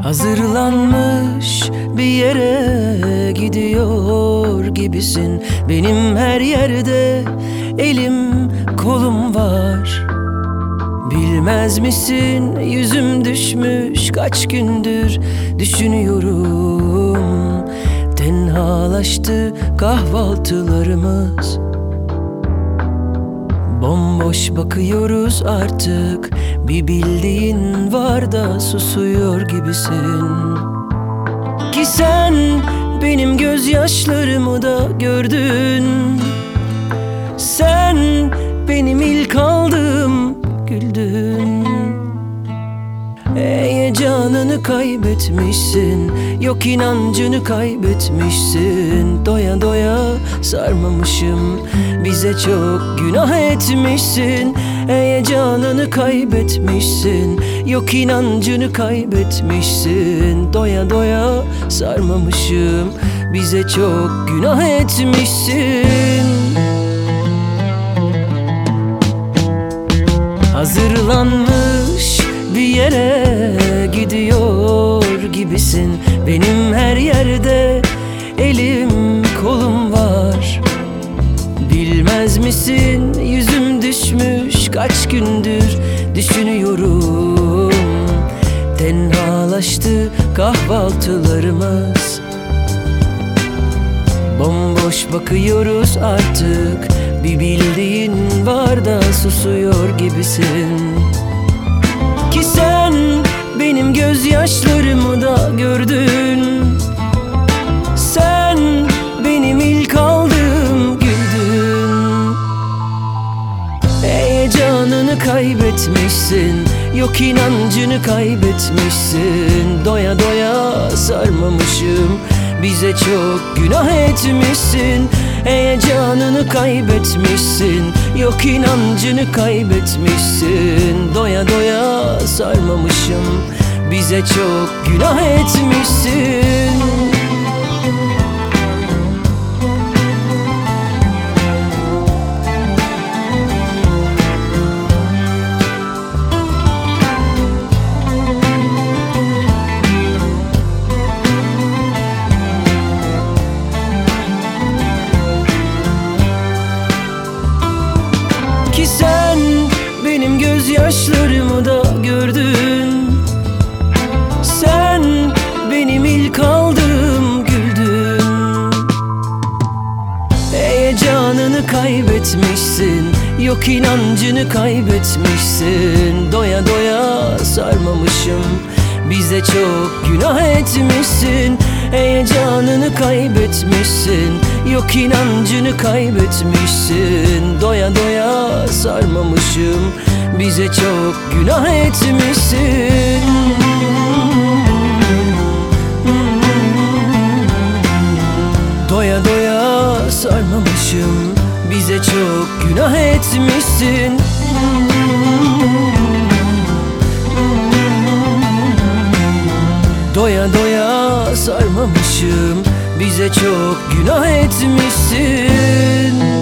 Hazırlanmış bir yere gidiyor gibisin. Benim her yerde elim kolum var. Bilmez misin yüzüm düşmüş, kaç gündür düşünüyorum. Tenhalaştı kahvaltılarımız. Bomboş bakıyoruz artık. Bir bildiğin var da susuyor gibisin. Ki sen benim gözyaşlarımı da gördün. Sen benim ilk aldığım güldün. Heyecanını kaybetmişsin, yok inancını kaybetmişsin. Doya doya sarmamışım, bize çok günah etmişsin. Heyecanını kaybetmişsin, yok inancını kaybetmişsin. Doya doya sarmamışım, bize çok günah etmişsin. Hazırlanmış bir yere gidiyor gibisin. Benim her yerde elim kolum var. Bilmez misin yüzüm düşmüş, kaç gündür düşünüyorum. Tenhalaştı kahvaltılarımız. Bomboş bakıyoruz artık. Bir bildiğin var da susuyor gibisin. Ki sen benim gözyaşlarımı da gördün. Sen benim ilk aldığım güldün. Heyecanını kaybetmişsin, yok inancını kaybetmişsin. Doya doya sarmamışım, bize çok günah etmişsin. Heyecanını kaybetmişsin, yok inancını kaybetmişsin. Doya doya sarmamışım, bize çok günah etmişsin. Ki sen benim gözyaşlarımı da gördün. Sen benim ilk aldığım güldün. Heyecanını kaybetmişsin, yok inancını kaybetmişsin. Doya doya sarmamışım, bize çok günah etmişsin. Heyecanını kaybetmişsin, yok inancını kaybetmişsin. Doya doya sarmamışım, bize çok günah etmişsin. Doya doya sarmamışım, bize çok günah etmişsin. Doya doya sarmamışım, bize çok günah etmişsin.